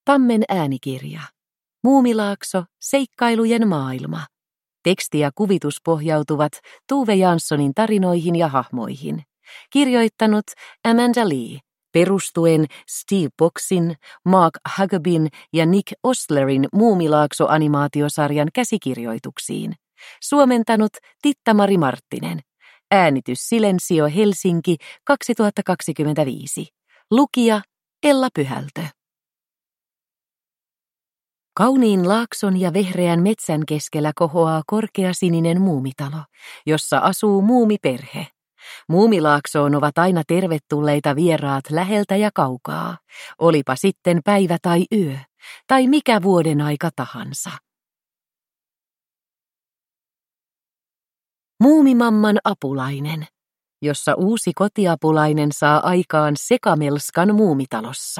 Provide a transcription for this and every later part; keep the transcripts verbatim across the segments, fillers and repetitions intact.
Tammen äänikirja. Muumilaakso, seikkailujen maailma. Teksti ja kuvitus pohjautuvat Tove Janssonin tarinoihin ja hahmoihin. Kirjoittanut Amanda Lee, perustuen Steve Boxin, Mark Huckabin ja Nick Ostlerin Muumilaakso-animaatiosarjan käsikirjoituksiin. Suomentanut Titta-Mari Marttinen. Äänitys Silensio Helsinki kaksituhattakaksikymmentäviisi. Lukija Ella Pyhältö. Kauniin laakson ja vehreän metsän keskellä kohoaa korkeasininen muumitalo, jossa asuu muumiperhe. Muumilaaksoon ovat aina tervetulleita vieraat läheltä ja kaukaa, olipa sitten päivä tai yö, tai mikä vuoden aika tahansa. Muumimamman apulainen, jossa uusi kotiapulainen saa aikaan sekamelskan muumitalossa.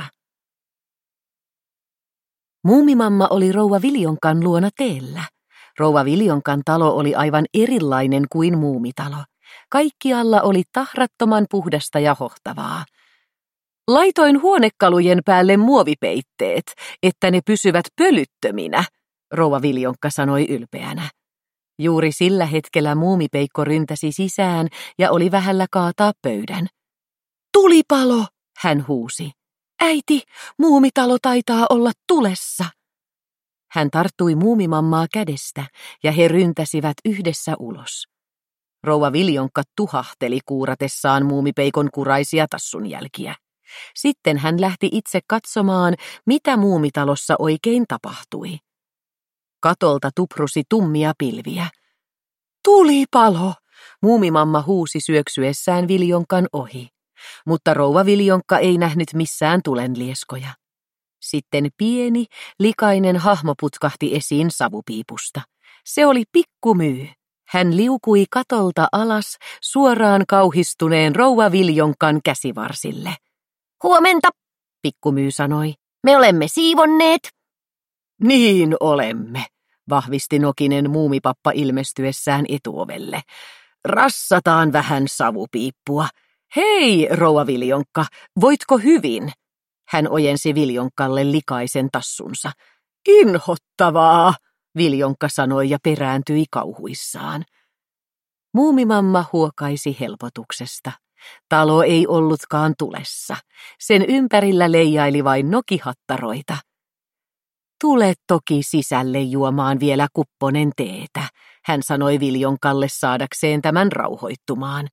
Muumimamma oli rouva Viljonkan luona teellä. Rouva Viljonkan talo oli aivan erilainen kuin muumitalo. Kaikkialla oli tahrattoman puhdasta ja hohtavaa. Laitoin huonekalujen päälle muovipeitteet, että ne pysyvät pölyttöminä, rouva Viljonkka sanoi ylpeänä. Juuri sillä hetkellä muumipeikko ryntäsi sisään ja oli vähällä kaataa pöydän. Tulipalo, hän huusi. Äiti, muumitalo taitaa olla tulessa. Hän tarttui muumimammaa kädestä ja he ryntäsivät yhdessä ulos. Rouva Viljonkka tuhahteli kuuratessaan muumipeikon kuraisia tassunjälkiä. Sitten hän lähti itse katsomaan, mitä muumitalossa oikein tapahtui. Katolta tuprusi tummia pilviä. Tulipalo, muumimamma huusi syöksyessään Viljonkan ohi. Mutta rouva Viljonkka ei nähnyt missään tulenlieskoja. Sitten pieni, likainen hahmo putkahti esiin savupiipusta. Se oli Pikkumyy. Hän liukui katolta alas suoraan kauhistuneen rouva Viljonkan käsivarsille. Huomenta, Pikkumyy sanoi. Me olemme siivonneet. Niin olemme, vahvisti nokinen muumipappa ilmestyessään etuovelle. Rassataan vähän savupiippua. Hei, rouva Viljonkka, voitko hyvin? Hän ojensi Viljonkalle likaisen tassunsa. Inhottavaa, Viljonkka sanoi ja perääntyi kauhuissaan. Muumimamma huokaisi helpotuksesta. Talo ei ollutkaan tulessa. Sen ympärillä leijaili vain nokihattaroita. Tule toki sisälle juomaan vielä kupponen teetä, hän sanoi Viljonkalle saadakseen tämän rauhoittumaan.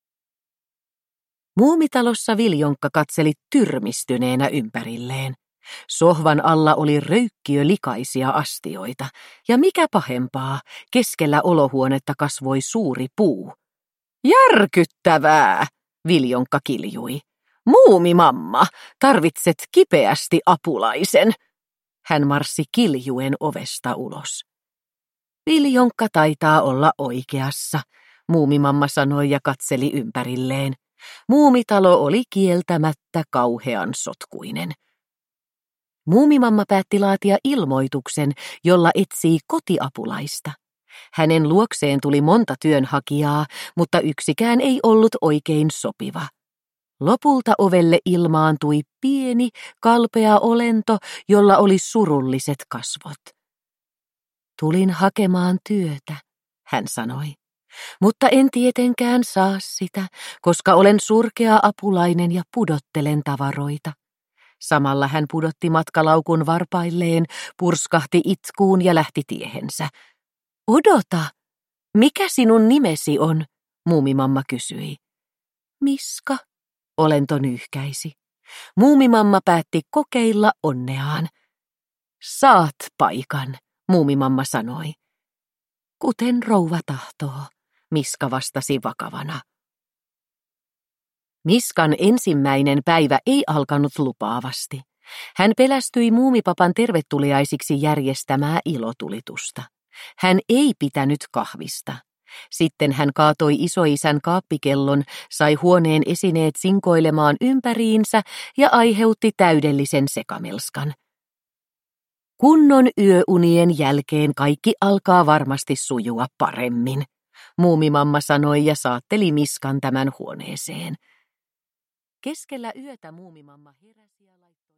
Muumitalossa Viljonkka katseli tyrmistyneenä ympärilleen. Sohvan alla oli röykkiölikaisia astioita, ja mikä pahempaa, keskellä olohuonetta kasvoi suuri puu. Järkyttävää, Viljonkka kiljui. Muumimamma, tarvitset kipeästi apulaisen. Hän marssi kiljuen ovesta ulos. Viljonkka taitaa olla oikeassa, muumimamma sanoi ja katseli ympärilleen. Muumitalo oli kieltämättä kauhean sotkuinen. Muumimamma päätti laatia ilmoituksen, jolla etsii kotiapulaista. Hänen luokseen tuli monta työnhakijaa, mutta yksikään ei ollut oikein sopiva. Lopulta ovelle ilmaantui pieni, kalpea olento, jolla oli surulliset kasvot. Tulin hakemaan työtä, hän sanoi. Mutta en tietenkään saa sitä, koska olen surkea apulainen ja pudottelen tavaroita. Samalla hän pudotti matkalaukun varpailleen, purskahti itkuun ja lähti tiehensä. Odota, mikä sinun nimesi on? Muumimamma kysyi. Miska, olento nyyhkäisi. Muumimamma päätti kokeilla onneaan. Saat paikan, muumimamma sanoi. Kuten rouva tahtoo, Miska vastasi vakavana. Miskan ensimmäinen päivä ei alkanut lupaavasti. Hän pelästyi muumipapan tervetuliaisiksi järjestämää ilotulitusta. Hän ei pitänyt kahvista. Sitten hän kaatoi isoisän kaappikellon, sai huoneen esineet sinkoilemaan ympäriinsä ja aiheutti täydellisen sekamelskan. Kunnon yöunien jälkeen kaikki alkaa varmasti sujua paremmin, muumimamma sanoi ja saatteli Miskan tämän huoneeseen. Keskellä yötä muumimamma heräsi ja laittoi